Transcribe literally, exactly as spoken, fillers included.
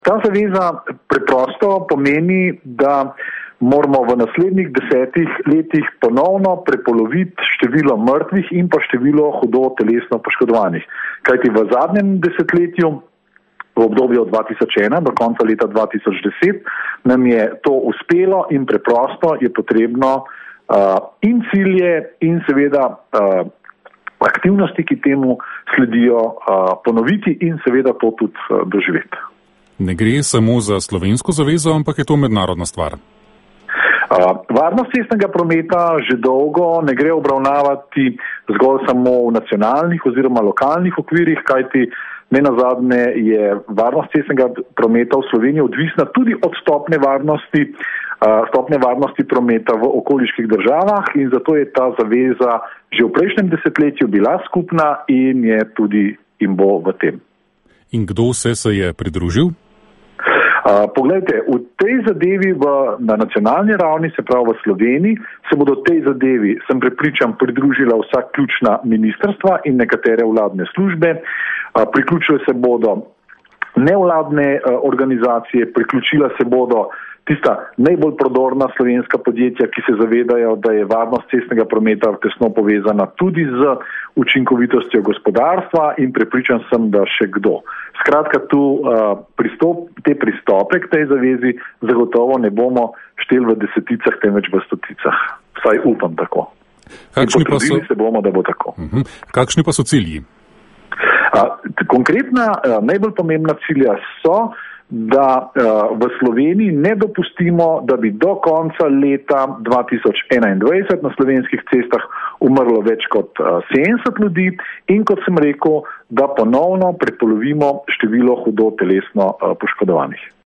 Ta zaveza preprosto pomeni, da moramo v naslednjih desetih letih ponovno prepoloviti število mrtvih in pa število hudo telesno poškodovanih. Kajti v zadnjem desetletju, v obdobju od dva tisoč ena do konca leta dva tisoč deset, nam je to uspelo in preprosto je potrebno uh, in cilje in seveda uh, aktivnosti, ki temu sledijo, uh, ponoviti in seveda to tudi uh, doživeti. Ne gre samo za slovensko zavezo, ampak je to mednarodna stvar. Uh, varnost cestnega prometa že dolgo ne gre obravnavati zgolj samo v nacionalnih oziroma lokalnih okvirih, kajti nenazadnje je varnost cestnega prometa v Sloveniji odvisna tudi od stopne varnosti, uh, stopne varnosti prometa v okoliških državah in zato je ta zaveza že v prejšnjem desetletju bila skupna in je tudi in bo v tem. In kdo vse se je pridružil? Uh, poglejte, v tej zadevi v, na nacionalni ravni, se pravi v Sloveniji, se bodo tej zadevi, sem prepričan, pridružila vsa ključna ministrstva in nekatere vladne službe. Uh, priključile se bodo nevladne uh, organizacije, priključila se bodo tista najbolj prodorna slovenska podjetja, ki se zavedajo, da je varnost cestnega prometa tesno povezana tudi z učinkovitostjo gospodarstva in prepričan sem, da še kdo. Skratka, tu uh, pristop, te pristope k tej zavezi zagotovo ne bomo šteli v deseticah, temveč v stoticah. Vsaj upam tako. Kakšni pa so... se bomo, da bo tako. Uh-huh. Kakšni pa so cilji? Uh, konkretna, uh, najbolj pomembna cilja so, da uh, v Sloveniji ne dopustimo, da bi do konca leta dva tisoč enaindvajset na slovenskih cestah umrlo več kot uh, sedemdeset ljudi in, kot sem rekel, da ponovno prepolovimo število hudo telesno uh, poškodovanih.